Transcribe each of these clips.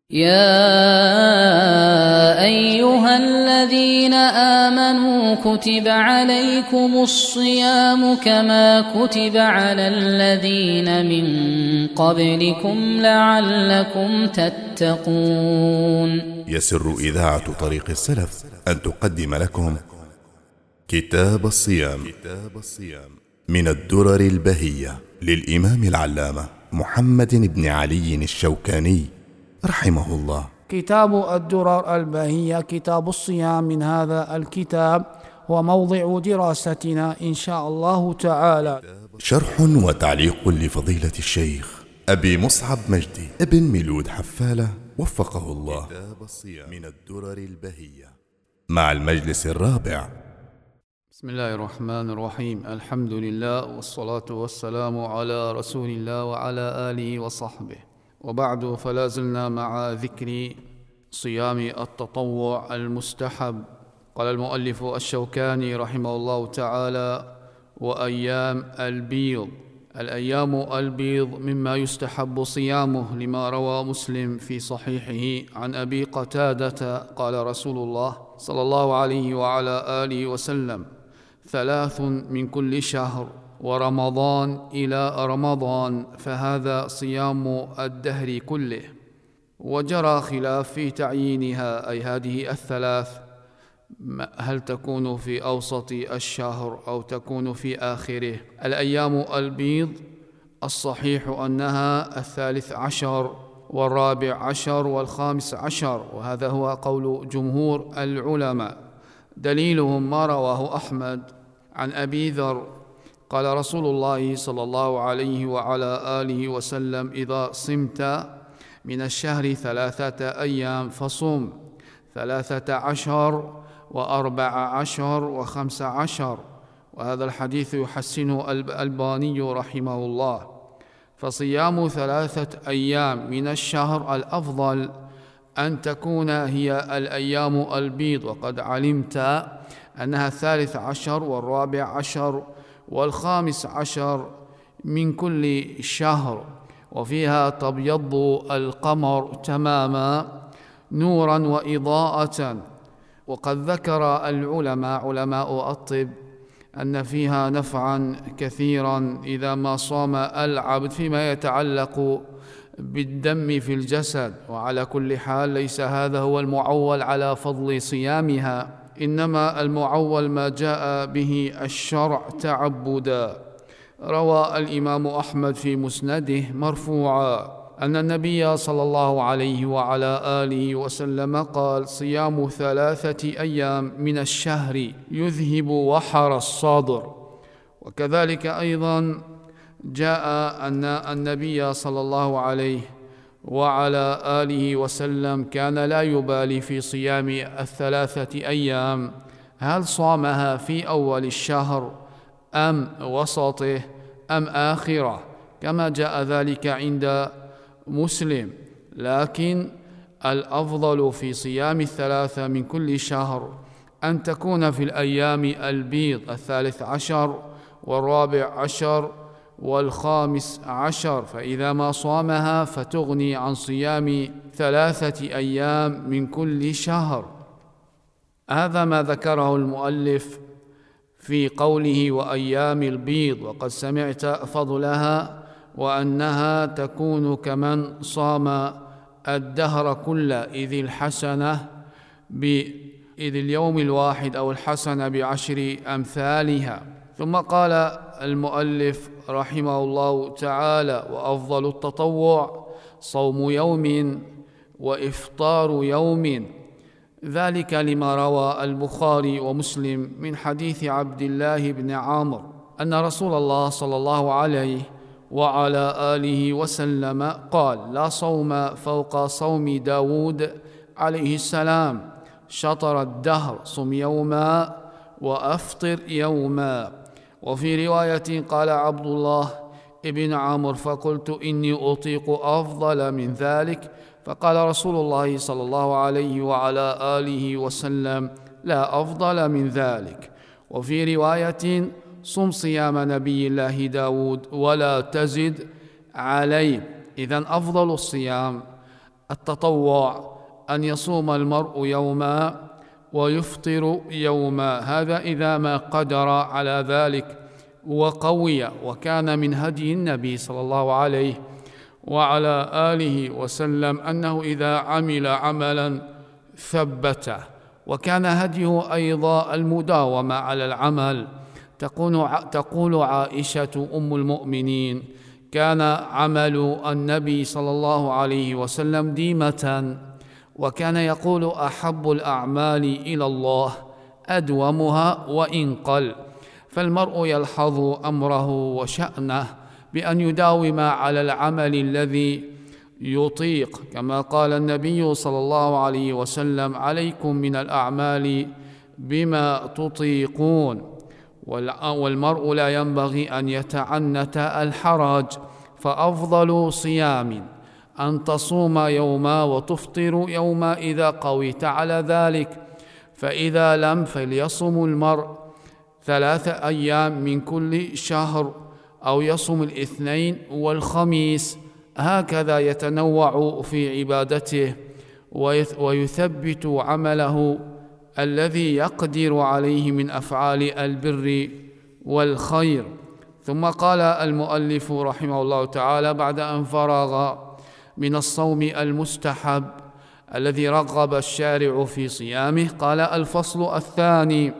يا أيها الذين آمنوا كتب عليكم الصيام كما كتب على الذين من قبلكم لعلكم تتقون. يسر إذاعة طريق السلف أن تقدم لكم كتاب الصيام من الدرر البهية للإمام العلامة محمد بن علي الشوكاني رحمه الله. كتاب الدرر البهية، كتاب الصيام. من هذا الكتاب هو موضع دراستنا إن شاء الله تعالى. شرح وتعليق لفضيلة الشيخ أبي مصعب مجدي ابن ميلود حفالة وفقه الله. كتاب الصيام من الدرر البهية مع المجلس الرابع. بسم الله الرحمن الرحيم. الحمد لله والصلاة والسلام على رسول الله وعلى آله وصحبه، وبعد، فلا زلنا مع ذكر صيام التطوع المستحب. قال المؤلف الشوكاني رحمه الله تعالى: وأيام البيض. الأيام البيض مما يستحب صيامه، لما روى مسلم في صحيحه عن أبي قتادة قال رسول الله صلى الله عليه وعلى آله وسلم: 3 من كل شهر، ورمضان إلى رمضان، فهذا صيام الدهر كله. وجرى خلاف في تعيينها، أي هذه 3، هل تكون في أوسط الشهر أو تكون في آخره. الأيام البيض الصحيح أنها 13 و14 و15، وهذا هو قول جمهور العلماء. دليلهم ما رواه أحمد عن أبي ذر قال رسول الله صلى الله عليه وعلى آله وسلم: إذا صمت من الشهر 3 أيام فصم 13 و14 و15. وهذا الحديث يحسنه الألباني رحمه الله. فصيام 3 أيام من الشهر الأفضل أن تكون هي الأيام البيض، وقد علمت أنها 13 و14 و15 من كل شهر، وفيها تبيض القمر تماما نورا وإضاءة. وقد ذكر علماء الطب أن فيها نفعا كثيرا إذا ما صام العبد فيما يتعلق بالدم في الجسد. وعلى كل حال ليس هذا هو المعول على فضل صيامها، إنما المعول ما جاء به الشرع تعبدا. روى الإمام أحمد في مسنده مرفوعا أن النبي صلى الله عليه وعلى آله وسلم قال: صيام 3 أيام من الشهر يذهب وحر الصدر. وكذلك أيضا جاء أن النبي صلى الله عليه وعلى آله وسلم كان لا يبالي في صيام 3 أيام هل صامها في أول الشهر أم وسطه أم آخره، كما جاء ذلك عند مسلم. لكن الأفضل في صيام 3 من كل شهر أن تكون في الأيام البيض 13 و14 و15، فإذا ما صامها فتغني عن صيام 3 أيام من كل شهر. هذا ما ذكره المؤلف في قوله وأيام البيض. وقد سمعت فضلها وأنها تكون كمن صام الدهر كله، إذ اليوم الواحد أو الحسنة ب10 أمثالها. ثم قال المؤلف رحمه الله تعالى: وأفضل التطوع صوم يوم وإفطار يوم، ذلك لما روى البخاري ومسلم من حديث عبد الله بن عامر أن رسول الله صلى الله عليه وعلى آله وسلم قال: لا صوم فوق صوم داود عليه السلام، شطر الدهر، صم يوما وأفطر يوما. وفي رواية قال عبد الله ابن عامر: فقلت إني أطيق أفضل من ذلك، فقال رسول الله صلى الله عليه وعلى آله وسلم: لا أفضل من ذلك. وفي رواية: صم صيام نبي الله داود ولا تزد عليه. إذن أفضل الصيام التطوع أن يصوم المرء يوما ويفطر يوما، هذا إذا ما قدر على ذلك وقوي، وكان من هدي النبي صلى الله عليه وعلى آله وسلم أنه إذا عمل عملا ثبته، وكان هديه أيضا المداومة على العمل. تقول عائشة أم المؤمنين: كان عمل النبي صلى الله عليه وسلم ديمة، وكان يقول: أحب الأعمال إلى الله أدومها وإن قل. فالمرء يلحظ أمره وشأنه بأن يداوم على العمل الذي يطيق، كما قال النبي صلى الله عليه وسلم: عليكم من الأعمال بما تطيقون. والمرء لا ينبغي أن يتعنت الحرج، فأفضل صيام أن تصوم يوما وتفطر يوما إذا قويت على ذلك، فإذا لم فليصم المرء 3 أيام من كل شهر، أو يصم الاثنين والخميس، هكذا يتنوع في عبادته ويثبت عمله الذي يقدر عليه من أفعال البر والخير. ثم قال المؤلف رحمه الله تعالى بعد أن فرغ من الصوم المستحب الذي رغب الشارع في صيامه، قال: الفصل الثاني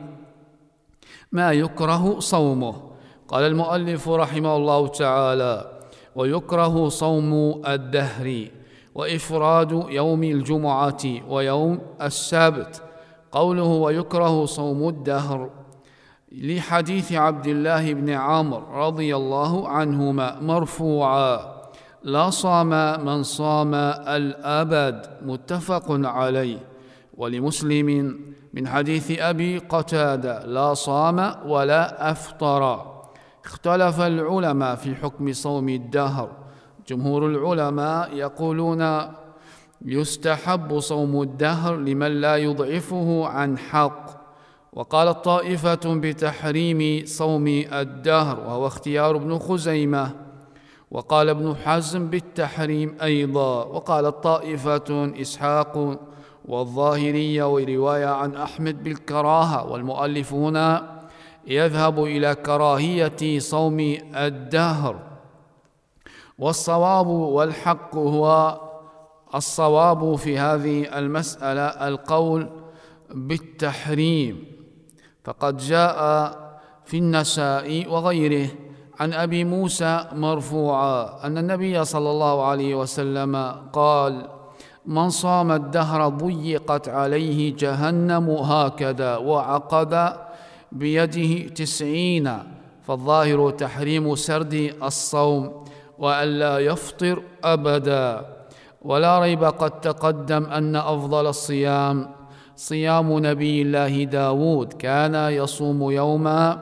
ما يكره صومه. قال المؤلف رحمه الله تعالى: ويكره صوم الدهر، وإفراد يوم الجمعة ويوم السبت. قوله ويكره صوم الدهر لحديث عبد الله بن عمرو رضي الله عنهما مرفوعا: لا صام من صام الأبد، متفق عليه. ولمسلم من حديث أبي قتادة: لا صام ولا أفطر. اختلف العلماء في حكم صوم الدهر. جمهور العلماء يقولون يستحب صوم الدهر لمن لا يضعفه عن حق، وقالت طائفة بتحريم صوم الدهر وهو اختيار ابن خزيمة، وقال ابن حزم بالتحريم أيضا، وقالت طائفة إسحاق والظاهرية ورواية عن أحمد بالكراهة، والمؤلفون يذهب إلى كراهية صوم الدهر. والصواب والحق هو الصواب في هذه المسألة القول بالتحريم، فقد جاء في النسائي وغيره عن أبي موسى مرفوعا أن النبي صلى الله عليه وسلم قال: من صام الدهر ضيقت عليه جهنم هكذا، وعقد بيده 90. فالظاهر تحريم سرد الصوم وألا يفطر أبدا. ولا ريب قد تقدم أن أفضل الصيام صيام نبي الله داود، كان يصوم يوما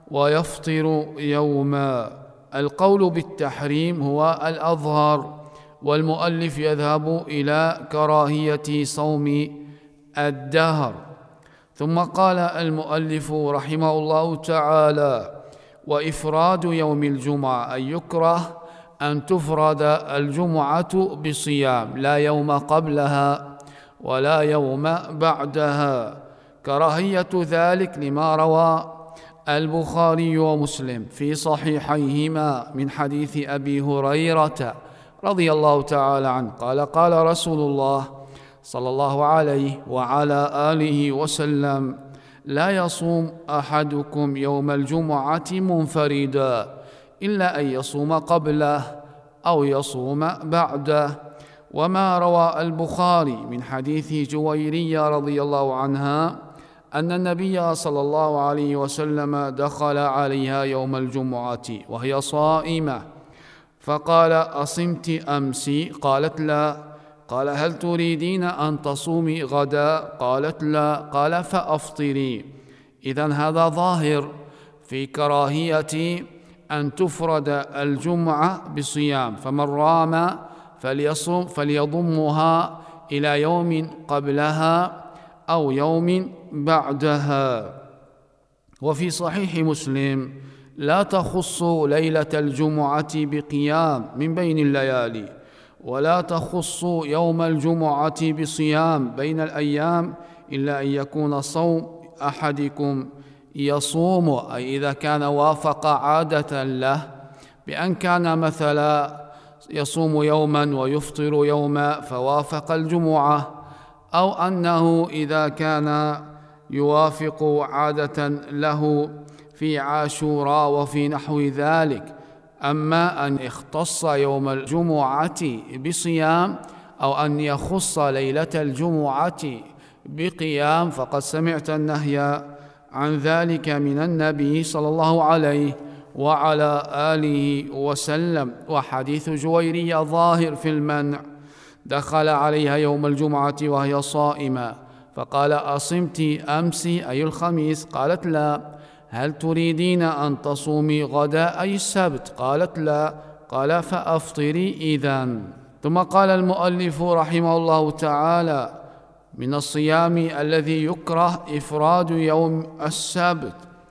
ويفطر يوما. القول بالتحريم هو الأظهر، والمؤلف يذهب إلى كراهية صوم الدهر. ثم قال المؤلف رحمه الله تعالى: وإفراد يوم الجمعة، أي يكره أن تفرد الجمعة بصيام، لا يوم قبلها ولا يوم بعدها. كراهية ذلك لما روى البخاري ومسلم في صحيحيهما من حديث أبي هريرة رضي الله تعالى عنه قال: قال رسول الله صلى الله عليه وعلى آله وسلم: لا يصوم أحدكم يوم الجمعة منفردا إلا أن يصوم قبله أو يصوم بعده. وما روى البخاري من حديث جويرية رضي الله عنها أن النبي صلى الله عليه وسلم دخل عليها يوم الجمعة وهي صائمة، فقال: أصمت أمس؟ قالت: لا. قال: هل تريدين أن تصومي غدا؟ قالت: لا. قال: فأفطري. إذن هذا ظاهر في كراهية أن تفرد الجمعة بصيام، فمن رام فليضمها إلى يوم قبلها أو يوم بعدها. وفي صحيح مسلم: لا تخص ليلة الجمعة بقيام من بين الليالي، ولا تخصوا يوم الجمعة بصيام بين الأيام إلا أن يكون صوم أحدكم يصوم، أي إذا كان وافق عادة له، بأن كان مثلا يصوم يوما ويفطر يوما فوافق الجمعة، أو أنه إذا كان يوافق عادة له في عاشوراء وفي نحو ذلك. أما أن يختص يوم الجمعة بصيام أو أن يخص ليلة الجمعة بقيام فقد سمعت النهي عن ذلك من النبي صلى الله عليه وعلى آله وسلم. وحديث جويرية ظاهر في المنع. دخل عليها يوم الجمعة وهي صائمة فقال: أصمت أمس أي الخميس؟ قالت: لا. هل تريدين أن تصومي غدا أي السبت؟ قالت: لا. قال: فأفطري إذن. ثم قال المؤلف رحمه الله تعالى: من الصيام الذي يكره إفراد يوم السبت،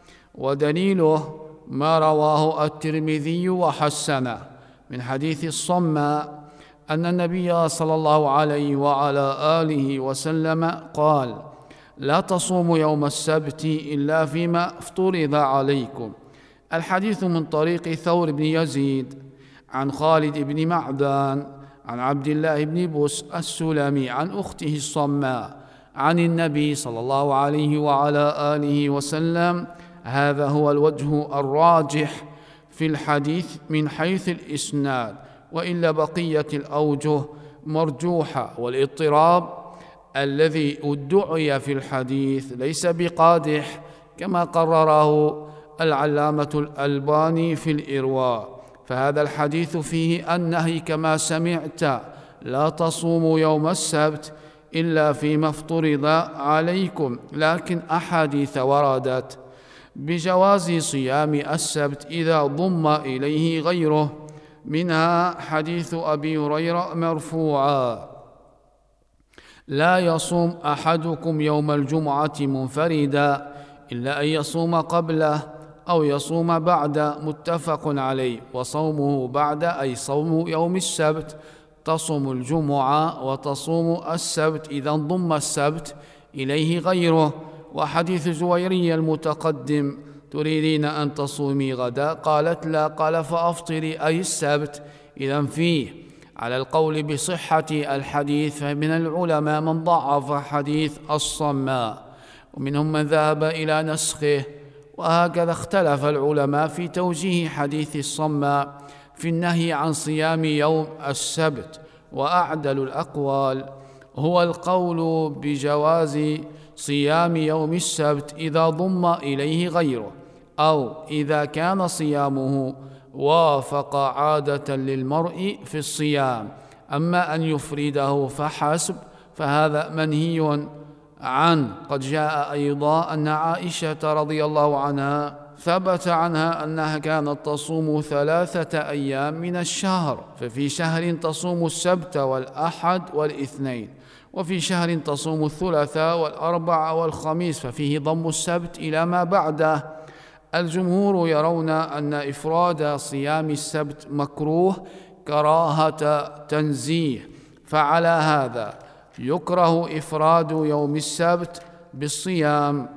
ودليله ما رواه الترمذي وحسنه من حديث الصماء أن النبي صلى الله عليه وعلى آله وسلم قال: لا تصوموا يوم السبت إلا فيما افترض عليكم. الحديث من طريق ثور بن يزيد عن خالد بن معدان عن عبد الله بن بس السلمي عن أخته الصماء عن النبي صلى الله عليه وعلى آله وسلم. هذا هو الوجه الراجح في الحديث من حيث الإسناد، وإلا بقية الأوجه مرجوحة، والاضطراب الذي ادعي في الحديث ليس بقادح كما قرره العلامة الألباني في الإرواء. فهذا الحديث فيه النهي كما سمعت: لا تصوموا يوم السبت إلا فيما افترض عليكم. لكن أحاديث وردت بجواز صيام السبت إذا ضم إليه غيره، منها حديث أبي هريرة مرفوعا: لا يصوم أحدكم يوم الجمعة منفردا إلا أن يصوم قبله أو يصوم بعد، متفق عليه. وصومه بعد أي صوم يوم السبت، تصوم الجمعة وتصوم السبت إذا انضم السبت إليه غيره. وحديث جويرية المتقدم: تريدين أن تصومي غدا؟ قالت: لا. قال: فأفطري أي السبت. إذا فيه على القول بصحة الحديث فمن العلماء من ضعف حديث الصماء، ومنهم من ذهب إلى نسخه. وهكذا اختلف العلماء في توجيه حديث الصماء في النهي عن صيام يوم السبت. وأعدل الأقوال هو القول بجواز صيام يوم السبت إذا ضم إليه غيره، أو إذا كان صيامه وافق عادة للمرء في الصيام. أما أن يفرده فحسب فهذا منهي عنه. قد جاء أيضا أن عائشة رضي الله عنها ثبت عنها أنها كانت تصوم 3 أيام من الشهر، ففي شهر تصوم السبت والأحد والاثنين، وفي شهر تصوم الثلاثاء والأربع والخميس، ففيه ضم السبت إلى ما بعده. الجمهور يرون أن إفراد صيام السبت مكروه كراهة تنزيه، فعلى هذا يكره إفراد يوم السبت بالصيام.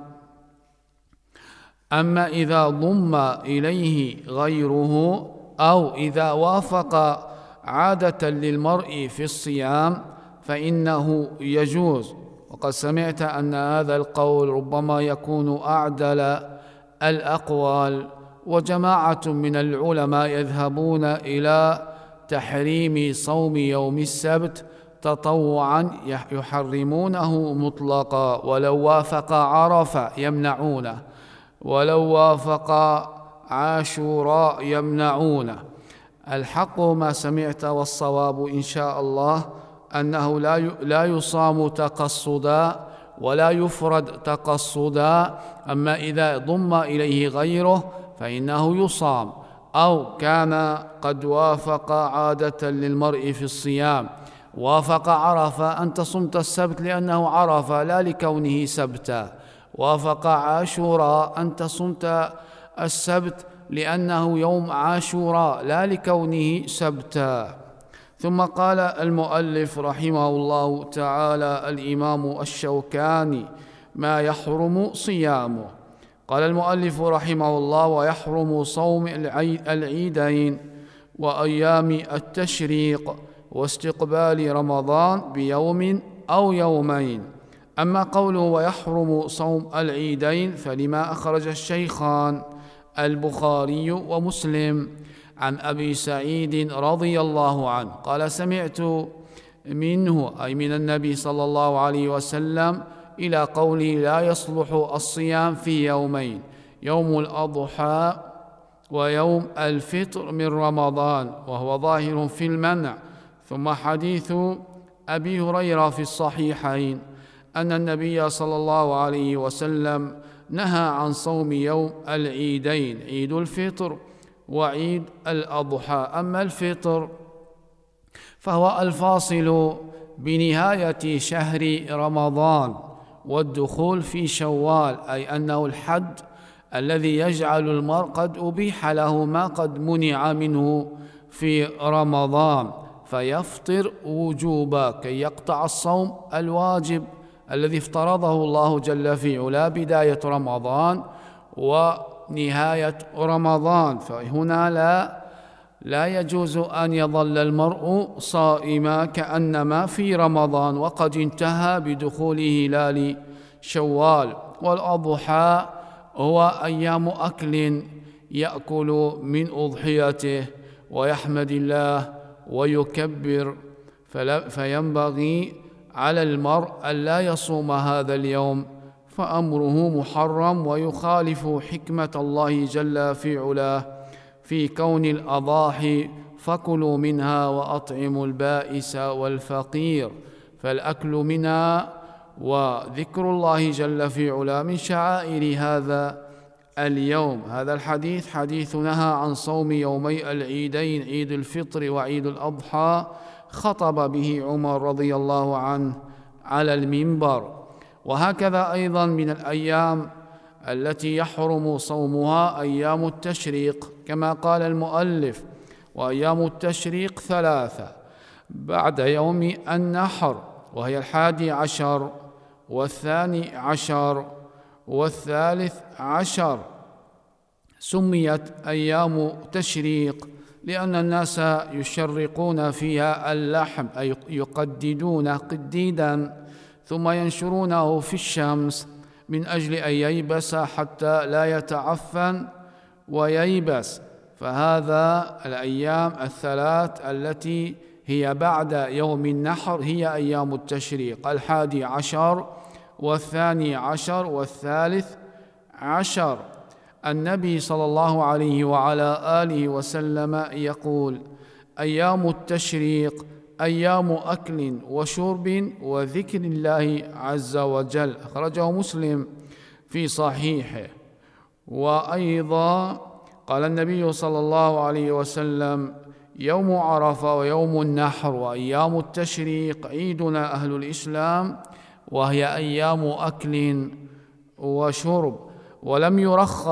أما إذا ضم إليه غيره أو إذا وافق عادة للمرء في الصيام فإنه يجوز. وقد سمعت أن هذا القول ربما يكون أعدل الأقوال، وجماعة من العلماء يذهبون إلى تحريم صوم يوم السبت تطوعا، يحرمونه مطلقا، ولو وافق عرفة يمنعونه، ولو وافق عاشوراء يمنعونه. الحق ما سمعت والصواب إن شاء الله أنه لا يصام تقصدا ولا يفرد تقصدا. أما إذا ضم إليه غيره فإنه يصام، أو كان قد وافق عادة للمرء في الصيام. وافق عرفة، أنت صمت السبت لأنه عرفة لا لكونه سبتا. وافق عاشوراء، أنت صمت السبت لأنه يوم عاشوراء لا لكونه سبتا. ثم قال المؤلف رحمه الله تعالى الإمام الشوكاني: ما يحرم صيامه. قال المؤلف رحمه الله: ويحرم صوم العيدين وأيام التشريق واستقبال رمضان بيوم أو يومين. أما قوله ويحرم صوم العيدين فلما أخرج الشيخان البخاري ومسلم عن أبي سعيد رضي الله عنه قال: سمعت منه أي من النبي صلى الله عليه وسلم إلى قوله: لا يصلح الصيام في يومين، يوم الأضحى ويوم الفطر من رمضان، وهو ظاهر في المنع. ثم حديث أبي هريرة في الصحيحين أن النبي صلى الله عليه وسلم نهى عن صوم يوم العيدين، عيد الفطر وعيد الأضحى. أما الفطر فهو الفاصل بنهاية شهر رمضان والدخول في شوال، أي أنه الحد الذي يجعل المرء قد أبيح له ما قد منع منه في رمضان، فيفطر وجوبا كي يقطع الصوم الواجب الذي افترضه الله جل في علا بداية رمضان ونهاية رمضان. فهنا لا يجوز أن يظل المرء صائما كأنما في رمضان وقد انتهى بدخول هلال شوال. والأضحى هو أيام أكل يأكل من أضحيته ويحمد الله ويكبر، فينبغي على المرء ألا يصوم هذا اليوم، فأمره محرم ويخالف حكمة الله جل في علاه في كون الأضاحي فكلوا منها وأطعموا البائس والفقير. فالأكل منها وذكر الله جل في علاه من شعائر هذا اليوم. هذا الحديث حديث نهى عن صوم يومي العيدين، عيد الفطر وعيد الأضحى، خطب به عمر رضي الله عنه على المنبر. وهكذا أيضا من الأيام التي يحرم صومها أيام التشريق كما قال المؤلف: وأيام التشريق 3 بعد يوم النحر، وهي 11 و12 و13. سميت أيام تشريق لأن الناس يشرقون فيها اللحم، أي يقددون قديدا ثم ينشرونه في الشمس من أجل أن ييبس حتى لا يتعفن وييبس. فهذا الأيام 3 التي هي بعد يوم النحر هي أيام التشريق: 11 و12 و13. النبي صلى الله عليه وعلى آله وسلم يقول: أيام التشريق أيام أكل وشرب وذكر الله عز وجل. أخرجه مسلم في صحيحه. وأيضا قال النبي صلى الله عليه وسلم: يوم عرفة ويوم النحر وأيام التشريق عيدنا أهل الإسلام، وهي أيام أكل وشرب. ولم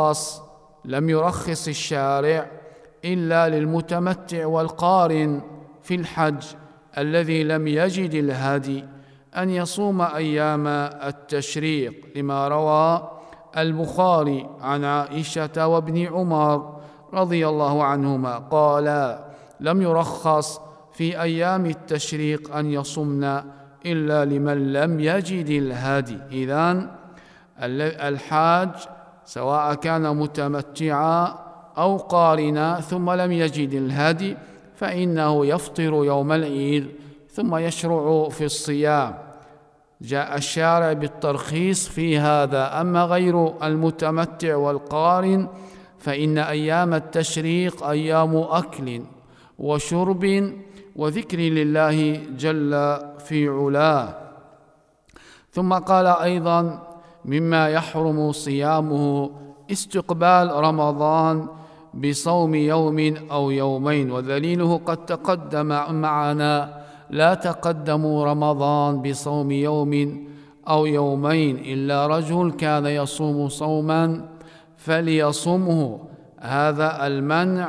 يرخص الشارع إلا للمتمتع والقارن في الحج الذي لم يجد الهدي أن يصوم أيام التشريق، لما روى البخاري عن عائشة وابن عمر رضي الله عنهما قال: لم يرخص في أيام التشريق أن يصمن إلا لمن لم يجد الهدي. إذن الحاج سواء كان متمتعا أو قارنا ثم لم يجد الهدي فإنه يفطر يوم العيد ثم يشرع في الصيام. جاء الشارع بالترخيص في هذا. أما غير المتمتع والقارن فإن أيام التشريق أيام أكل وشرب وذكر لله جل في علاه. ثم قال أيضا: مما يحرم صيامه استقبال رمضان بصوم يوم أو يومين، ودليله قد تقدم معنا: لا تقدموا رمضان بصوم يوم أو يومين إلا رجل كان يصوم صوما فليصمه. هذا المنع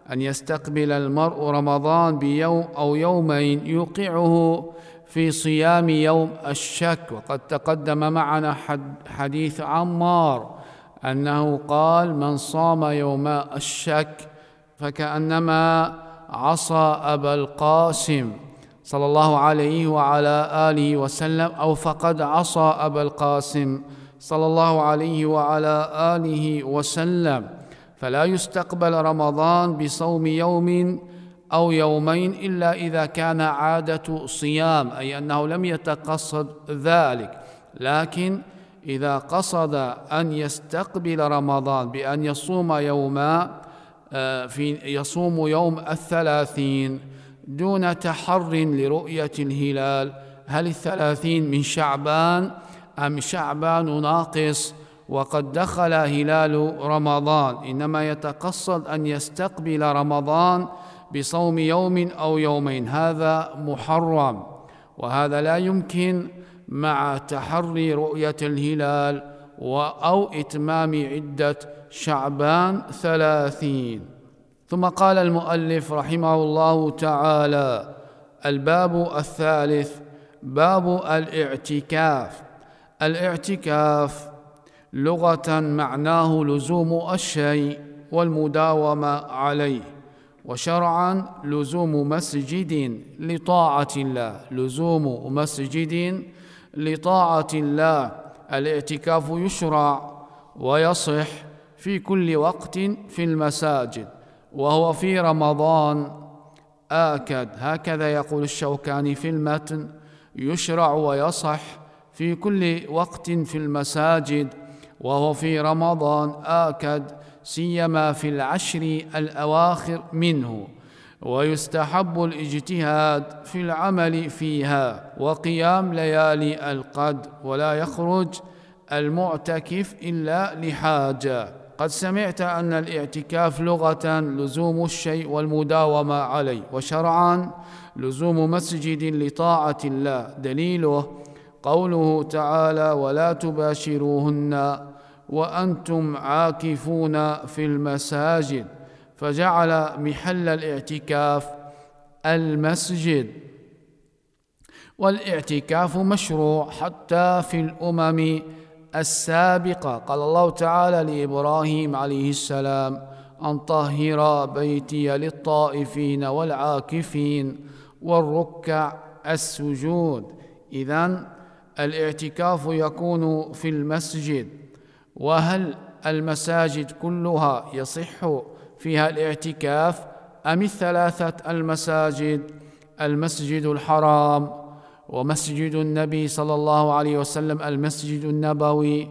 أن يستقبل المرء رمضان بيوم أو يومين يوقعه في صيام يوم الشك. وقد تقدم معنا حديث عمار أنه قال: من صام يوم الشك فكأنما عصى أبا القاسم صلى الله عليه وعلى آله وسلم، أو فقد عصى أبا القاسم صلى الله عليه وعلى آله وسلم. فلا يستقبل رمضان بصوم يوم أو يومين إلا إذا كان عادة صيام، أي أنه لم يتقصد ذلك. لكن إذا قصد أن يستقبل رمضان بأن يصوم يصوم يوم 30 دون تحر لرؤية الهلال، هل 30 من شعبان أم شعبان ناقص وقد دخل هلال رمضان، إنما يتقصد أن يستقبل رمضان بصوم يوم أو يومين، هذا محرم، وهذا لا يمكن مع تحري رؤية الهلال أو إتمام عدة شعبان 30. ثم قال المؤلف رحمه الله تعالى: الباب الثالث باب الاعتكاف. الاعتكاف لغة معناه لزوم الشيء والمداومة عليه، وشرعا لزوم مسجد لطاعة الله، لزوم مسجد لطاعة الله. الاعتكاف يشرع ويصح في كل وقت في المساجد، وهو في رمضان آكد، هكذا يقول الشوكاني في المتن: يشرع ويصح في كل وقت في المساجد، وهو في رمضان آكد، سيما في العشر الأواخر منه، ويستحب الاجتهاد في العمل فيها وقيام ليالي القدر، ولا يخرج المعتكف إلا لحاجة. قد سمعت أن الاعتكاف لغة لزوم الشيء والمداومة عليه، وشرعا لزوم مسجد لطاعة الله. دليله قوله تعالى: ولا تباشروهن وأنتم عاكفون في المساجد، فجعل محل الاعتكاف المسجد. والاعتكاف مشروع حتى في الأمم السابقة. قال الله تعالى لإبراهيم عليه السلام: أن طهر بيتي للطائفين والعاكفين والركع السجود. إذن الاعتكاف يكون في المسجد. وهل المساجد كلها يصح فيها الاعتكاف أم الثلاثة المساجد؟ المسجد الحرام، ومسجد النبي صلى الله عليه وسلم المسجد النبوي،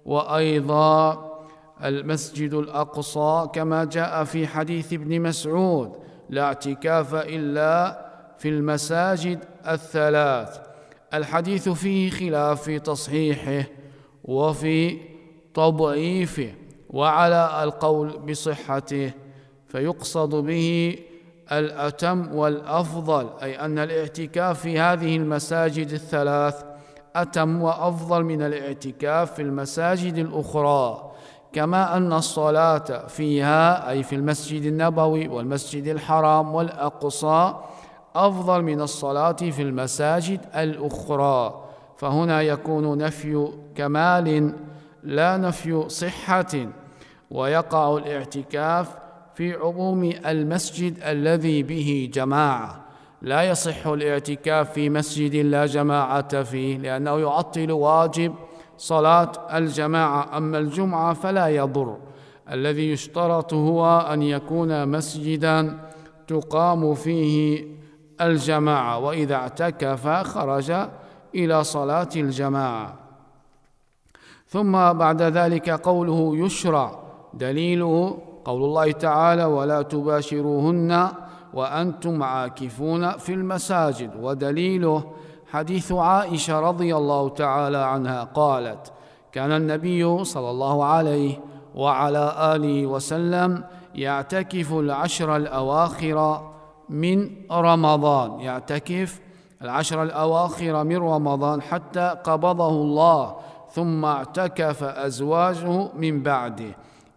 وأيضا المسجد الأقصى، كما جاء في حديث ابن مسعود: لا اعتكاف إلا في المساجد الثلاث. الحديث فيه خلاف في تصحيحه وفي تضعيفه، وعلى القول بصحته فيقصد به الأتم والأفضل، أي أن الاعتكاف في هذه المساجد الثلاث أتم وأفضل من الاعتكاف في المساجد الأخرى، كما أن الصلاة فيها أي في المسجد النبوي والمسجد الحرام والأقصى أفضل من الصلاة في المساجد الأخرى. فهنا يكون نفي كمال لا نفي صحة، ويقع الاعتكاف في عموم المسجد الذي به جماعة. لا يصح الاعتكاف في مسجد لا جماعة فيه، لأنه يعطل واجب صلاة الجماعة. أما الجمعة فلا يضر، الذي يشترط هو أن يكون مسجدا تقام فيه الجماعة، وإذا اعتكف خرج إلى صلاة الجماعة. ثم بعد ذلك قوله يشرع، دليله قول الله تعالى: ولا تباشروهن وأنتم عاكفون في المساجد. ودليله حديث عائشة رضي الله تعالى عنها قالت: كان النبي صلى الله عليه وعلى آله وسلم يعتكف العشر الأواخر من رمضان، يعتكف العشر الأواخر من رمضان حتى قبضه الله، ثم اعتكف أزواجه من بعده.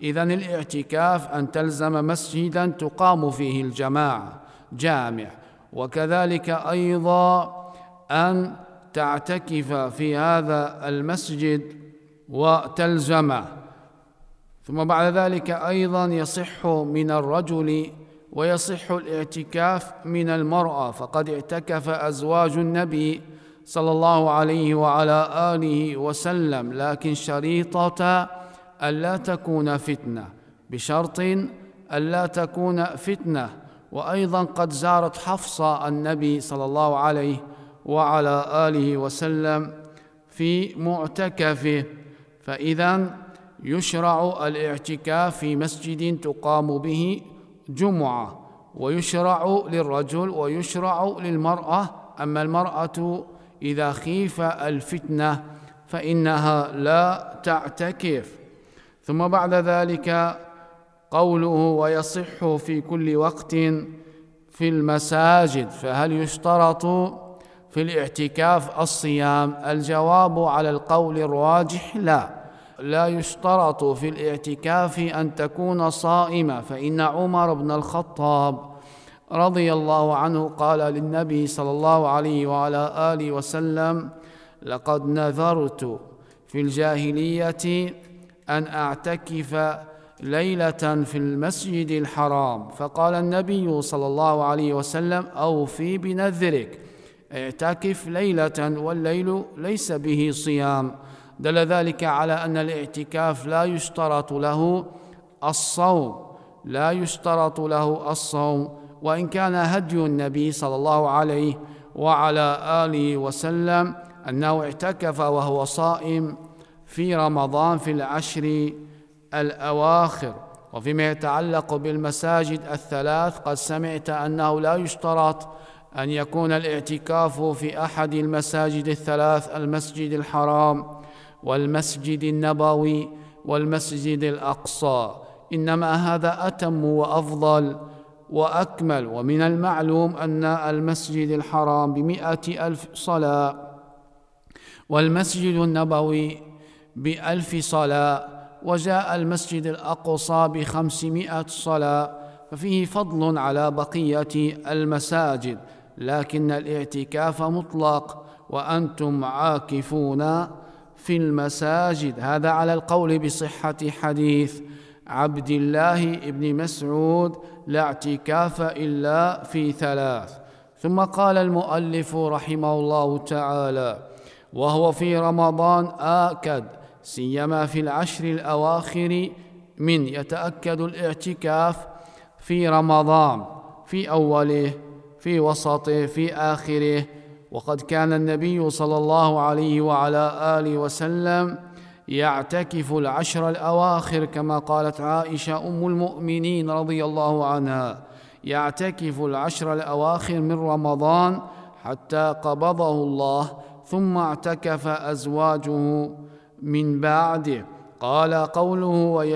إذن الاعتكاف أن تلزم مسجدا تقام فيه الجماعة جامع، وكذلك أيضا أن تعتكف في هذا المسجد وتلزمه. ثم بعد ذلك أيضا يصح من الرجل ويصح الاعتكاف من المرأة، فقد اعتكف أزواج النبي صلى الله عليه وعلى آله وسلم، لكن شريطة ألا تكون فتنة، بشرط ألا تكون فتنة. وأيضا قد زارت حفصة النبي صلى الله عليه وعلى آله وسلم في معتكفه، فإذا يشرع الاعتكاف في مسجد تقام به جمعة، ويشرع للرجل ويشرع للمرأة. أما المرأة إذا خيف الفتنة فإنها لا تعتكف. ثم بعد ذلك قوله ويصح في كل وقت في المساجد، فهل يشترط في الاعتكاف الصيام؟ الجواب على القول الراجح لا يشترط في الاعتكاف أن تكون صائمة، فإن عمر بن الخطاب رضي الله عنه قال للنبي صلى الله عليه وعلى آله وسلم: لقد نذرت في الجاهلية أن أعتكف ليلة في المسجد الحرام، فقال النبي صلى الله عليه وسلم: أوفي بنذرك، اعتكف ليلة والليل ليس به صيام. دل ذلك على أن الاعتكاف لا يشترط له الصوم، وإن كان هدي النبي صلى الله عليه وعلى آله وسلم أنه اعتكف وهو صائم في رمضان في العشر الأواخر. وفيما يتعلق بالمساجد الثلاث، قد سمعت أنه لا يشترط أن يكون الاعتكاف في أحد المساجد الثلاث: المسجد الحرام والمسجد النبوي والمسجد الأقصى، إنما هذا أتم وأفضل وأكمل. ومن المعلوم أن المسجد الحرام ب100,000 صلاة والمسجد النبوي ب1000 صلاة، وجاء المسجد الأقصى ب500 صلاة، ففيه فضل على بقية المساجد. لكن الاعتكاف مطلق وأنتم عاكفون في المساجد، هذا على القول بصحة حديث عبد الله بن مسعود: لا اعتكاف إلا في 3. ثم قال المؤلف رحمه الله تعالى: وهو في رمضان آكد، سيما في العشر الأواخر من يتأكد الاعتكاف في رمضان، في أوله، في وسطه، في آخره. وقد كان النبي صلى الله عليه وعلى آله وسلم يعتكف العشر الأواخر، كما قالت عائشة أم المؤمنين رضي الله عنها: يعتكف العشر الأواخر من رمضان حتى قبضه الله، ثم اعتكف أزواجه من بعده. قال قوله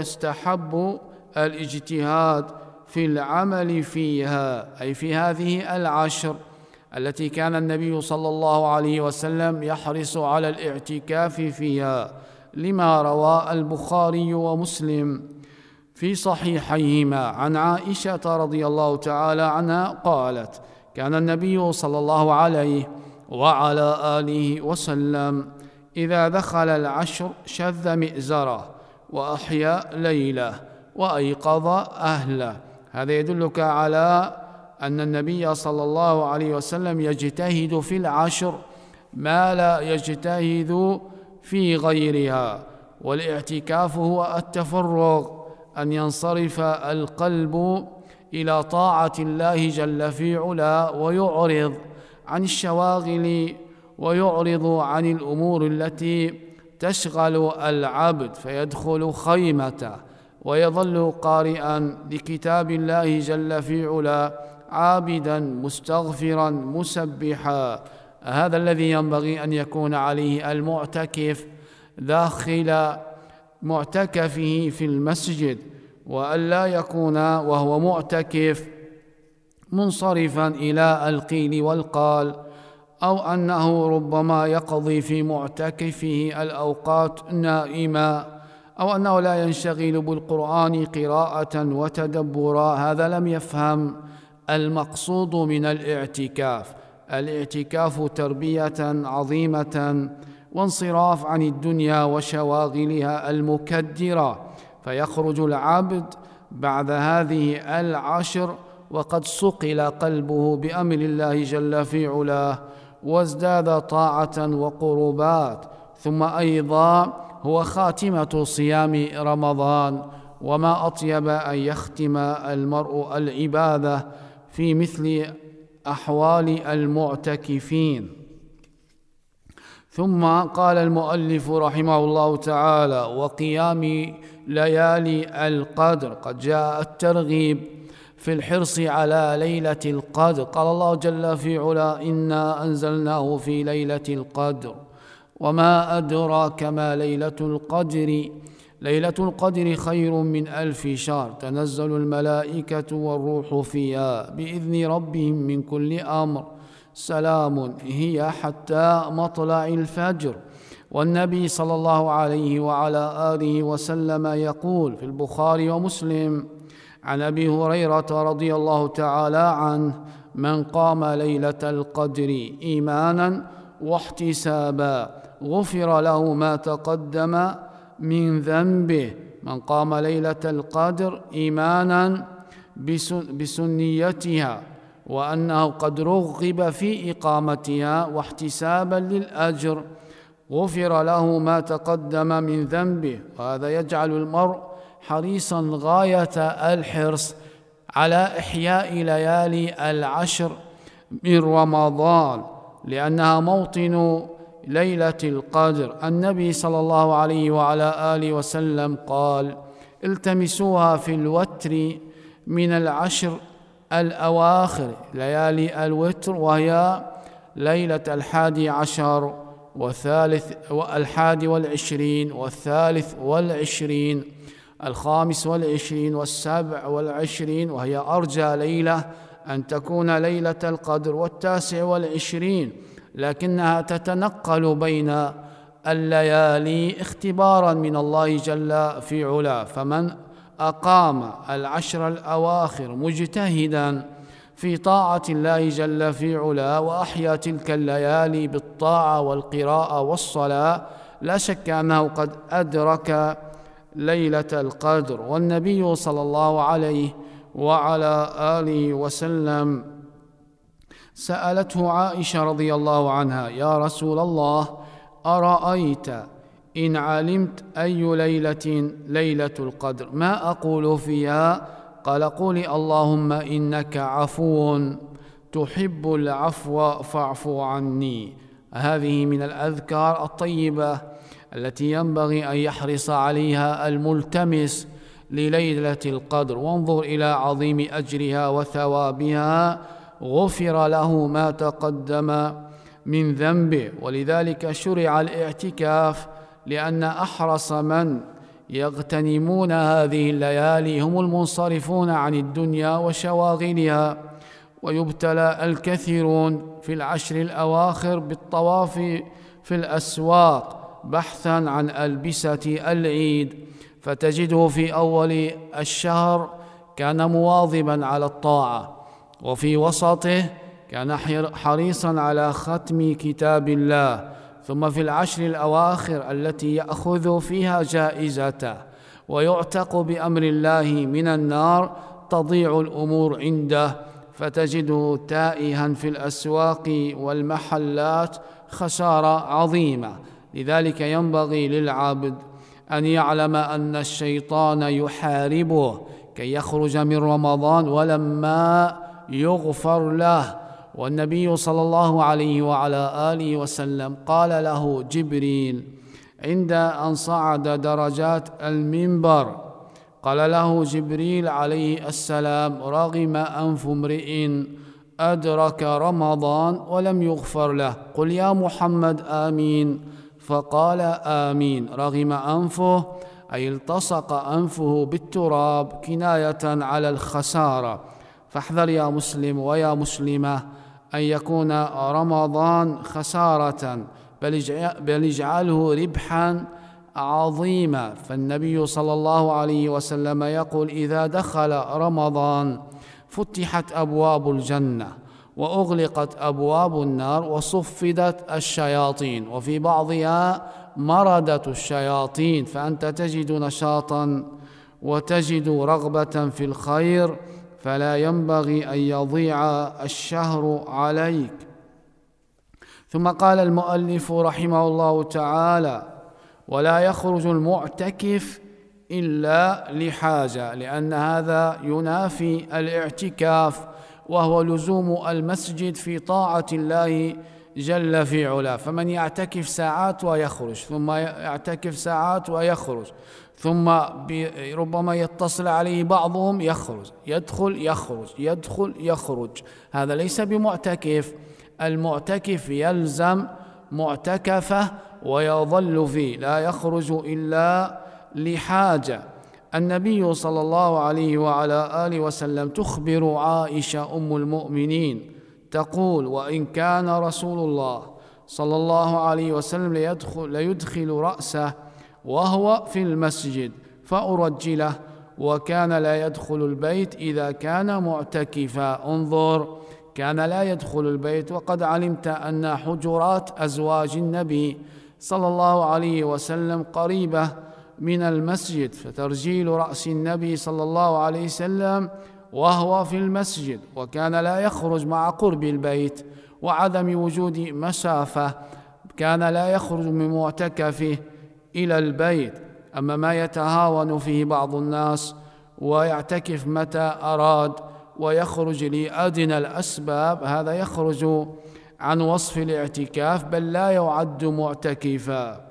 ويستحب الاجتهاد في العمل فيها، أي في هذه العشر التي كان النبي صلى الله عليه وسلم يحرص على الاعتكاف فيها، لما روى البخاري ومسلم في صحيحيهما عن عائشة رضي الله تعالى عنها قالت: كان النبي صلى الله عليه وعلى آله وسلم إذا دخل العشر شذ مئزره وأحيا ليله وأيقظ أهله. هذا يدلك على أن النبي صلى الله عليه وسلم يجتهد في العشر ما لا يجتهد في غيرها. والاعتكاف هو التفرغ، أن ينصرف القلب إلى طاعة الله جل في علا، ويعرض عن الشواغل ويعرض عن الأمور التي تشغل العبد، فيدخل خيمته ويظل قارئا لكتاب الله جل في علا، عابدا مستغفرا مسبحا. هذا الذي ينبغي أن يكون عليه المعتكف داخل معتكفه في المسجد، وألا يكون وهو معتكف منصرفا إلى القيل والقال، أو أنه ربما يقضي في معتكفه الأوقات نائما، أو أنه لا ينشغل بالقرآن قراءة وتدبرا، هذا لم يفهم المقصود من الاعتكاف. الاعتكاف تربية عظيمة وانصراف عن الدنيا وشواغلها المكدرة، فيخرج العبد بعد هذه العشر وقد صقل قلبه بأمر الله جل في علاه، وازداد طاعة وقربات. ثم أيضا هو خاتمة صيام رمضان، وما أطيب أن يختم المرء العبادة في مثل أحوال المعتكفين. ثم قال المؤلف رحمه الله تعالى: وقيام ليالي القدر. قد جاء الترغيب في الحرص على ليلة القدر. قال الله جل في علا: إنا أنزلناه في ليلة القدر وما أدراك ما ليلة القدر ليلة القدر خير من 1000 شهر تنزل الملائكة والروح فيها بإذن ربهم من كل أمر سلام هي حتى مطلع الفجر. والنبي صلى الله عليه وعلى آله وسلم يقول في البخاري ومسلم عن أبي هريرة رضي الله تعالى عنه: من قام ليلة القدر إيمانا واحتسابا غفر له ما تقدم من ذنبه. من قام ليلة القدر إيمانا بسنيتها وأنه قد رغب في إقامتها واحتسابا للأجر غفر له ما تقدم من ذنبه. وهذا يجعل المرء حريصا غاية الحرص على إحياء ليالي العشر من رمضان، لأنها موطن ليلة القدر. النبي صلى الله عليه وعلى آله وسلم قال: التمسوها في الوتر من العشر الأواخر، ليالي الوتر، وهي ليلة 11 والحادي والعشرين والثالث والعشرين 25 والسبع، وهي أرجى ليلة أن تكون ليلة القدر، 29، لكنها تتنقل بين الليالي اختبارا من الله جل في علا. فمن أقام العشر الأواخر مجتهدا في طاعة الله جل في علا وأحيا تلك الليالي بالطاعة والقراءة والصلاة، لا شك أنه قد أدرك ليلة القدر. والنبي صلى الله عليه وعلى آله وسلم سألته عائشة رضي الله عنها: يا رسول الله، أرأيت إن علمت أي ليلة ليلة القدر ما أقول فيها؟ قال: قولي اللهم إنك عفو تحب العفو فاعف عني. هذه من الأذكار الطيبة التي ينبغي أن يحرص عليها الملتمس لليلة القدر. وانظر إلى عظيم أجرها وثوابها: غفر له ما تقدم من ذنبه. ولذلك شرع الاعتكاف، لأن أحرص من يغتنمون هذه الليالي هم المنصرفون عن الدنيا وشواغلها. ويبتلى الكثيرون في العشر الأواخر بالطواف في الأسواق بحثا عن ألبسة العيد، فتجده في أول الشهر كان مواظبا على الطاعة، وفي وسطه كان حريصا على ختم كتاب الله، ثم في العشر الأواخر التي يأخذ فيها جائزته ويعتق بأمر الله من النار تضيع الأمور عنده، فتجده تائها في الأسواق والمحلات خسارة عظيمة. لذلك ينبغي للعبد أن يعلم أن الشيطان يحاربه كي يخرج من رمضان ولما يغفر له. والنبي صلى الله عليه وعلى آله وسلم قال له جبريل عند أن صعد درجات المنبر، قال له جبريل عليه السلام: رغم أنف امرئ أدرك رمضان ولم يغفر له، قل يا محمد آمين. فقال آمين. رغم أنفه أي التصق أنفه بالتراب كناية على الخسارة. فاحذر يا مسلم ويا مسلمة أن يكون رمضان خسارة، بل اجعله ربحا عظيمة. فالنبي صلى الله عليه وسلم يقول: إذا دخل رمضان فتحت أبواب الجنة وأغلقت أبواب النار وصفدت الشياطين، وفي بعضها مردة الشياطين، فأنت تجد نشاطا وتجد رغبة في الخير، فلا ينبغي أن يضيع الشهر عليك. ثم قال المؤلف رحمه الله تعالى: ولا يخرج المعتكف إلا لحاجة، لأن هذا ينافي الاعتكاف، وهو لزوم المسجد في طاعة الله جل في علا. فمن يعتكف ساعات ويخرج، ثم يعتكف ساعات ويخرج، ثم ربما يتصل عليه بعضهم يخرج، يدخل يخرج، يدخل يخرج، هذا ليس بمعتكف. المعتكف يلزم معتكفه ويظل فيه، لا يخرج إلا لحاجة. النبي صلى الله عليه وعلى آله وسلم تخبر عائشة أم المؤمنين تقول: وإن كان رسول الله صلى الله عليه وسلم ليدخل رأسه وهو في المسجد فأرجله، وكان لا يدخل البيت إذا كان معتكفا. انظر، كان لا يدخل البيت، وقد علمت أن حجرات أزواج النبي صلى الله عليه وسلم قريبة من المسجد، فترجيل رأس النبي صلى الله عليه وسلم وهو في المسجد، وكان لا يخرج مع قرب البيت وعدم وجود مسافة، كان لا يخرج من معتكفه إلى البيت. أما ما يتهاون فيه بعض الناس ويعتكف متى أراد ويخرج لأدنى الأسباب، هذا يخرج عن وصف الاعتكاف، بل لا يعد معتكفا.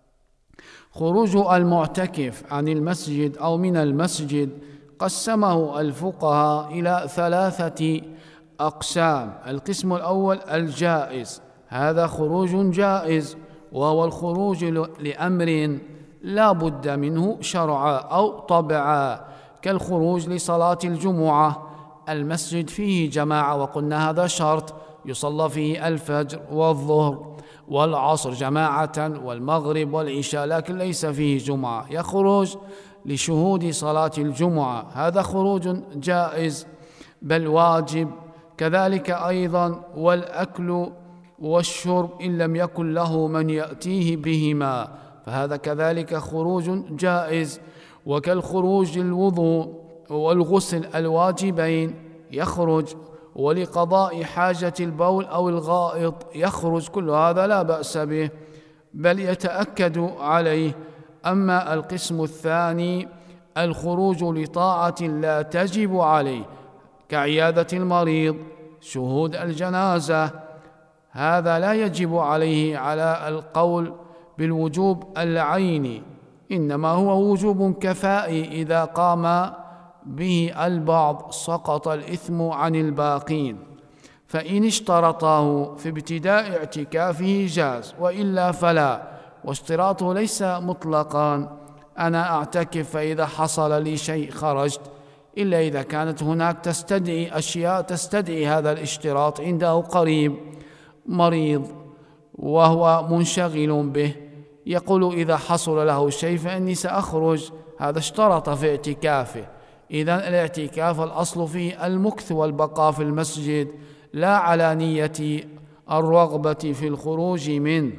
خروج المعتكف عن المسجد أو من المسجد قسمه الفقهاء إلى 3 أقسام. القسم الأول الجائز، هذا خروج جائز، وهو الخروج لأمر لا بد منه شرعا أو طبعا، كالخروج لصلاة الجمعة، المسجد فيه جماعة، وقلنا هذا شرط، يصلى فيه الفجر والظهر والعصر جماعة والمغرب والعشاء، لكن ليس فيه جمعة، يخرج لشهود صلاة الجمعة، هذا خروج جائز بل واجب. كذلك أيضا والأكل والشرب إن لم يكن له من يأتيه بهما، فهذا كذلك خروج جائز. وكالخروج للوضوء والغسل الواجبين يخرج، ولقضاء حاجة البول أو الغائط يخرج، كل هذا لا بأس به بل يتأكد عليه. أما القسم الثاني الخروج لطاعة لا تجب عليه، كعيادة المريض، شهود الجنازة، هذا لا يجب عليه على القول بالوجوب العيني، إنما هو وجوب كفائي، إذا قام به البعض سقط الإثم عن الباقين. فإن اشترطه في ابتداء اعتكافه جاز، وإلا فلا، واشتراطه ليس مطلقا، أنا أعتكف فإذا حصل لي شيء خرجت، إلا إذا كانت هناك تستدعي أشياء تستدعي هذا الاشتراط، عنده قريب مريض وهو منشغل به، يقول إذا حصل له شيء فإني سأخرج، هذا اشترط في اعتكافه. إذن الاعتكاف الأصل فيه المكث والبقاء في المسجد، لا على نية الرغبة في الخروج منه.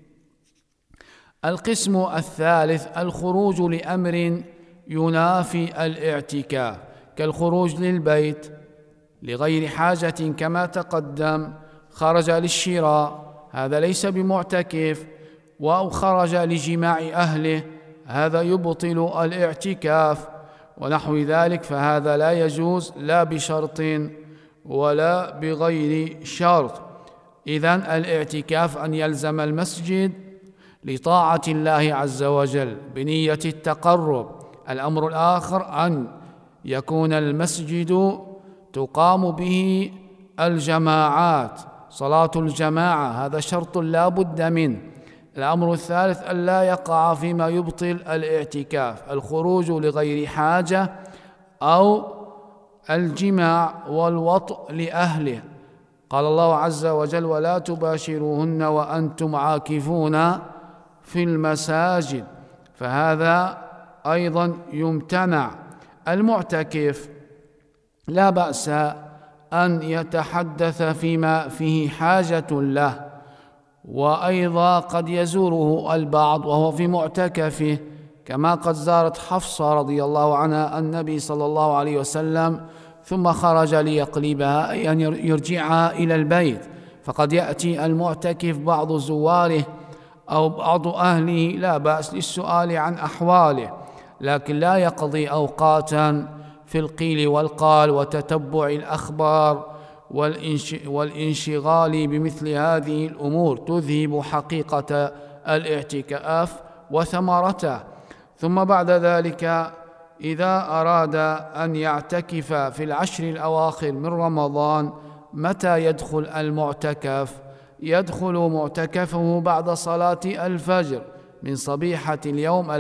القسم الثالث الخروج لأمر ينافي الاعتكاف، كالخروج للبيت لغير حاجة كما تقدم، خرج للشراء هذا ليس بمعتكف، أو خرج لجماع أهله هذا يبطل الاعتكاف ونحو ذلك، فهذا لا يجوز لا بشرط ولا بغير شرط. إذن الاعتكاف أن يلزم المسجد لطاعة الله عز وجل بنية التقرب. الأمر الآخر أن يكون المسجد تقام به الجماعات، صلاة الجماعة هذا شرط لا بد منه. الأمر الثالث أن لا يقع فيما يبطل الاعتكاف، الخروج لغير حاجة أو الجماع والوطء لأهله. قال الله عز وجل: ولا تباشروهن وأنتم عاكفون في المساجد. فهذا أيضا يمتنع. المعتكف لا بأس أن يتحدث فيما فيه حاجة له، وأيضا قد يزوره البعض وهو في معتكفه، كما قد زارت حفصة رضي الله عنها النبي صلى الله عليه وسلم ثم خرج ليقلبها، أي أن يرجعها إلى البيت. فقد يأتي المعتكف بعض زواره أو بعض أهله، لا بأس للسؤال عن أحواله، لكن لا يقضي أوقاتا في القيل والقال وتتبع الأخبار والانشغال بمثل هذه الأمور تذهب حقيقة الاعتكاف وثمرته. ثم بعد ذلك إذا أراد أن يعتكف في العشر الأواخر من رمضان، متى يدخل المعتكف؟ يدخل معتكفه بعد صلاة الفجر من صبيحة اليوم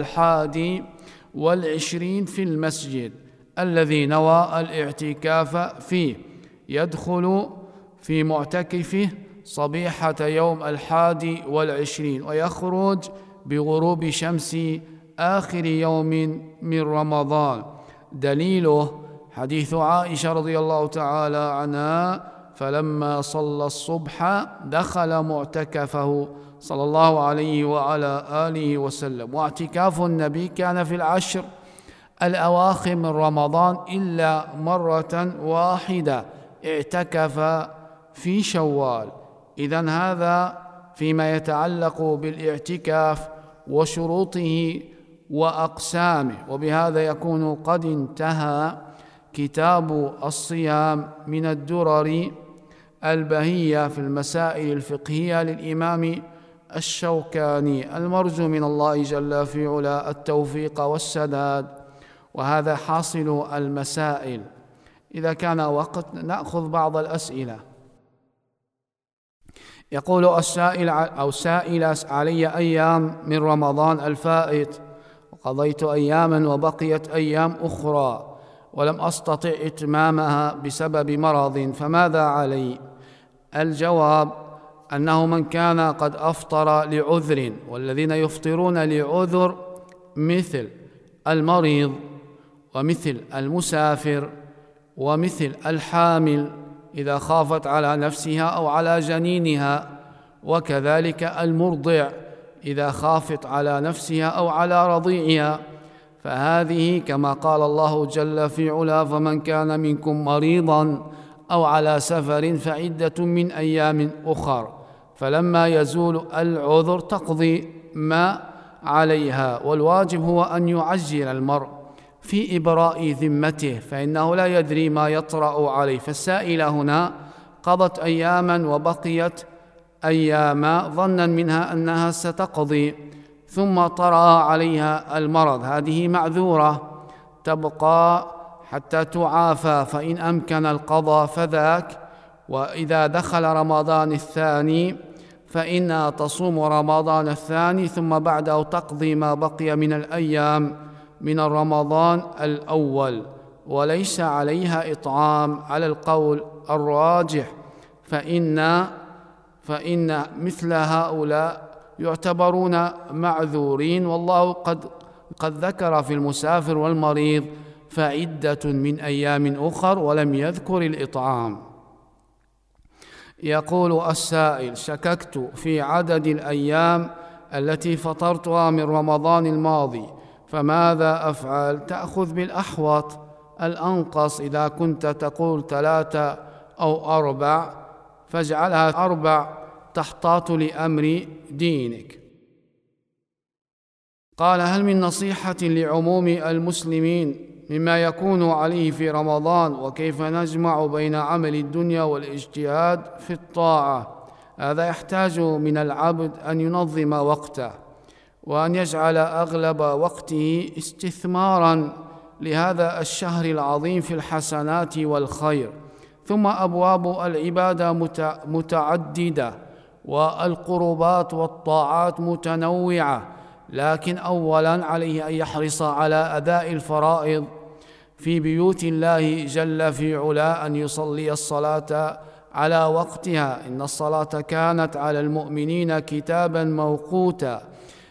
21 في المسجد الذي نوى الاعتكاف فيه، يدخل في معتكفه صبيحة يوم 21 ويخرج بغروب شمس آخر يوم من رمضان. دليله حديث عائشة رضي الله تعالى عنها: فلما صلى الصبح دخل معتكفه صلى الله عليه وعلى آله وسلم. واعتكاف النبي كان في العشر الأواخر من رمضان إلا مرة واحدة، اعتكف في شوال. إذن هذا فيما يتعلق بالاعتكاف وشروطه وأقسامه. وبهذا يكون قد انتهى كتاب الصيام من الدرر البهية في المسائل الفقهية للإمام الشوكاني، المرجو من الله جل في علا التوفيق والسداد. وهذا حاصل المسائل. إذا كان وقت نأخذ بعض الأسئلة. يقول السائل أو سائلة: علي أيام من رمضان الفائت وقضيت أياما وبقيت أيام أخرى ولم أستطع إتمامها بسبب مرض، فماذا علي؟ الجواب أنه من كان قد أفطر لعذر، والذين يفطرون لعذر مثل المريض ومثل المسافر ومثل الحامل إذا خافت على نفسها أو على جنينها، وكذلك المرضع إذا خافت على نفسها أو على رضيعها، فهذه كما قال الله جل في علا: فمن كان منكم مريضا أو على سفر فعدة من أيام أخر. فلما يزول العذر تقضي ما عليها، والواجب هو أن يعجل المرء في إبراء ذمته، فإنه لا يدري ما يطرأ عليه. فالسائلة هنا قضت أياما وبقيت أياما ظنا منها أنها ستقضي، ثم طرأ عليها المرض، هذه معذورة تبقى حتى تعافى، فإن أمكن القضاء فذاك. وإذا دخل رمضان الثاني فإنها تصوم رمضان الثاني ثم بعده تقضي ما بقي من الأيام من رمضان الأول، وليس عليها إطعام على القول الراجح، فإن مثل هؤلاء يعتبرون معذورين. والله قد ذكر في المسافر والمريض فعدة من أيام أخر ولم يذكر الإطعام. يقول السائل: شككت في عدد الأيام التي فطرتها من رمضان الماضي، فماذا أفعل؟ تأخذ بالأحوط الأنقص، إذا كنت تقول 3 أو 4 فاجعلها 4 تحتاط لأمر دينك. قال: هل من نصيحة لعموم المسلمين مما يكون عليه في رمضان، وكيف نجمع بين عمل الدنيا والاجتهاد في الطاعة؟ هذا يحتاج من العبد أن ينظم وقته وأن يجعل أغلب وقته استثماراً لهذا الشهر العظيم في الحسنات والخير. ثم أبواب العبادة متعددة والقربات والطاعات متنوعة، لكن أولاً عليه أن يحرص على أداء الفرائض في بيوت الله جل في علا، أن يصلي الصلاة على وقتها، إن الصلاة كانت على المؤمنين كتاباً موقوتا.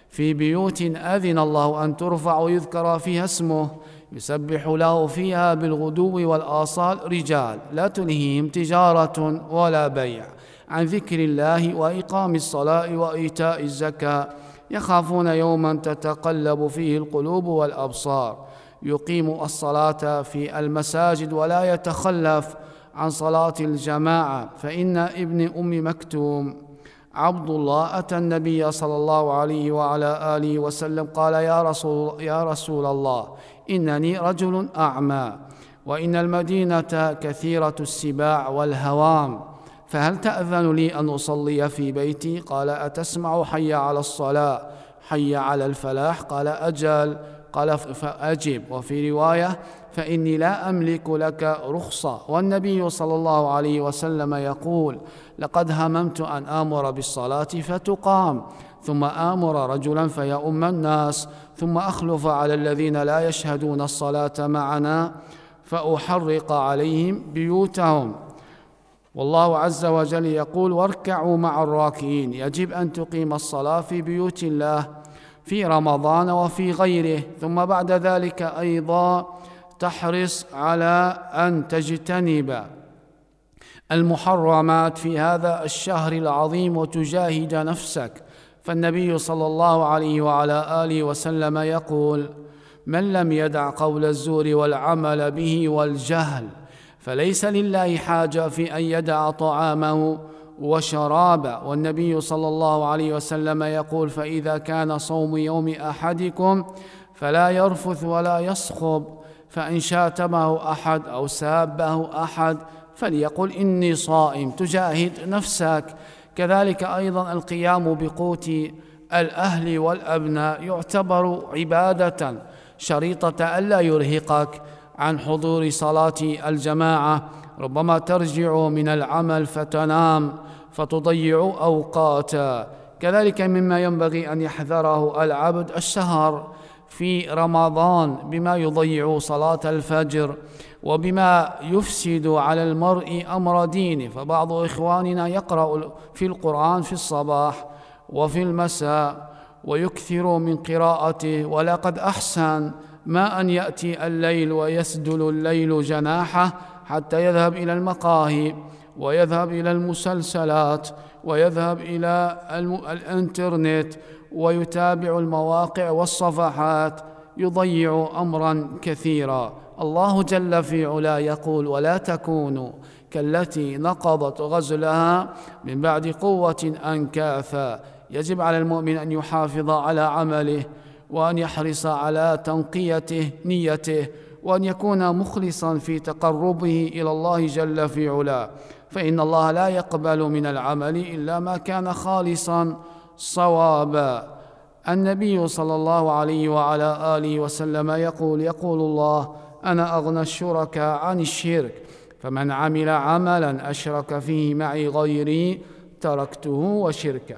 في بيوت أذن الله أن ترفع ويذكر فيها اسمه يسبح له فيها بالغدو والآصال رجال لا تلهيهم تجارة ولا بيع عن ذكر الله وإقام الصلاة وإيتاء الزكاة يخافون يوما تتقلب فيه القلوب والأبصار يقيم الصلاة في المساجد ولا يتخلف عن صلاة الجماعة. فإن ابن أم مكتوم عبد الله أتى النبي صلى الله عليه وعلى آله وسلم قال يا رسول الله إنني رجل أعمى وإن المدينة كثيرة السباع والهوام فهل تأذن لي أن أصلي في بيتي؟ قال أتسمع حي على الصلاة حي على الفلاح؟ قال أجل. قال فأجب. وفي رواية فإني لا أملك لك رخصة. والنبي صلى الله عليه وسلم يقول لقد هممت أن آمر بالصلاة فتقام ثم آمر رجلا فيؤم الناس ثم أخلف على الذين لا يشهدون الصلاة معنا فأحرق عليهم بيوتهم. والله عز وجل يقول واركعوا مع الراكعين. يجب أن تقيم الصلاة في بيوت الله في رمضان وفي غيره. ثم بعد ذلك أيضا تحرص على أن تجتنب المحرمات في هذا الشهر العظيم وتجاهد نفسك. فالنبي صلى الله عليه وعلى آله وسلم يقول من لم يدع قول الزور والعمل به والجهل فليس لله حاجة في أن يدع طعامه وشرابه. والنبي صلى الله عليه وسلم يقول فإذا كان صوم يوم أحدكم فلا يرفث ولا يصخب فإن شاتمه أحد أو سابه أحد فليقل إني صائم. تجاهد نفسك. كذلك أيضا القيام بقوت الأهل والأبناء يعتبر عبادة شريطة ألا يرهقك عن حضور صلاة الجماعة. ربما ترجع من العمل فتنام فتضيع أوقاتا. كذلك مما ينبغي أن يحذره العبد السهر في رمضان بما يضيع صلاة الفجر وبما يفسد على المرء أمر دينه. فبعض إخواننا يقرأ في القرآن في الصباح وفي المساء ويكثر من قراءته ولقد أحسن ما أن يأتي الليل ويسدل الليل جناحه حتى يذهب إلى المقاهي ويذهب إلى المسلسلات ويذهب إلى الإنترنت ويتابع المواقع والصفحات يضيع أمرا كثيرا. الله جل في علا يقول ولا تكونوا كالتي نقضت غزلها من بعد قوة أنكاثا. يجب على المؤمن أن يحافظ على عمله وأن يحرص على تنقيته نيته وأن يكون مخلصا في تقربه إلى الله جل في علا. فإن الله لا يقبل من العمل إلا ما كان خالصا صوابا. النبي صلى الله عليه وعلى آله وسلم يقول الله أنا أغنى الشركاء عن الشرك فمن عمل عملا أشرك فيه معي غيري تركته وشركه.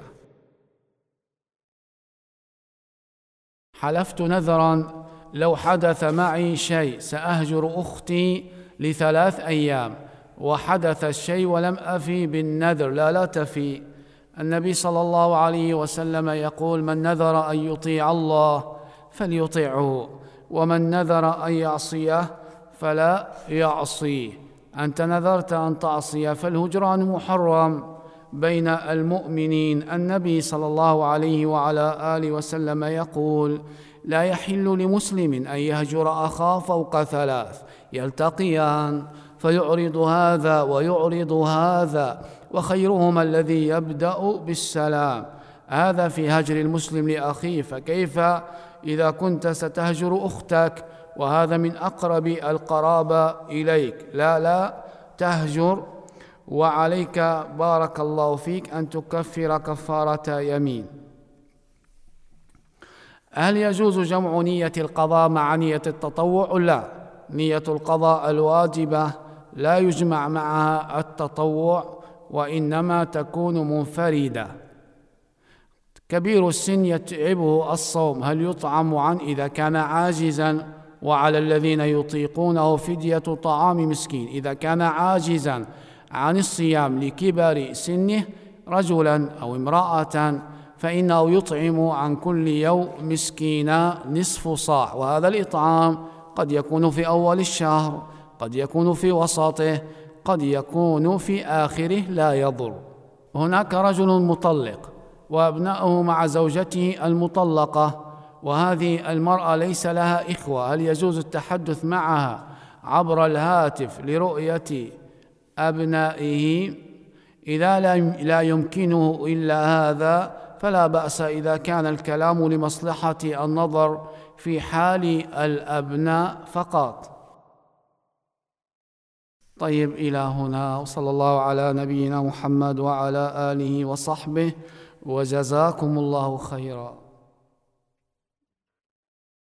حلفت نذرا لو حدث معي شيء سأهجر أختي ل3 أيام وحدث الشيء ولم أفي بالنذر لا تفي. النبي صلى الله عليه وسلم يقول من نذر أن يطيع الله فليطيعه ومن نذر أن يعصيه فلا يعصيه. أنت نذرت أن تعصي فالهجران محرم بين المؤمنين. النبي صلى الله عليه وعلى آله وسلم يقول لا يحل لمسلم أن يهجر أخاه فوق 3 يلتقيان فيعرض هذا ويعرض هذا وخيرهما الذي يبدأ بالسلام. هذا في هجر المسلم لأخيه. فكيف إذا كنت ستهجر أختك وهذا من أقرب القرابة إليك؟ لا تهجر. وعليك بارك الله فيك أن تكفر كفارة يمين. هل يجوز جمع نية القضاء مع نية التطوع؟ لا، نية القضاء الواجبة لا يجمع معها التطوع وإنما تكون منفردة. كبير السن يتعبه الصوم هل يطعم عنه إذا كان عاجزا؟ وعلى الذين يطيقونه فدية طعام مسكين. إذا كان عاجزا عن الصيام لكبر سنه رجلا أو امرأة فإنه يطعم عن كل يوم مسكينا نصف صاع، وهذا الإطعام قد يكون في أول الشهر، قد يكون في وسطه، قد يكون في آخره، لا يضر. هناك رجل مطلق وأبناؤه مع زوجته المطلقة، وهذه المرأة ليس لها إخوة، هل يجوز التحدث معها عبر الهاتف لرؤية أبنائه؟ إذا لا يمكنه إلا هذا فلا بأس إذا كان الكلام لمصلحة النظر في حال الأبناء فقط. طيب، إلى هنا، وصلى الله على نبينا محمد وعلى آله وصحبه، وجزاكم الله خيرا.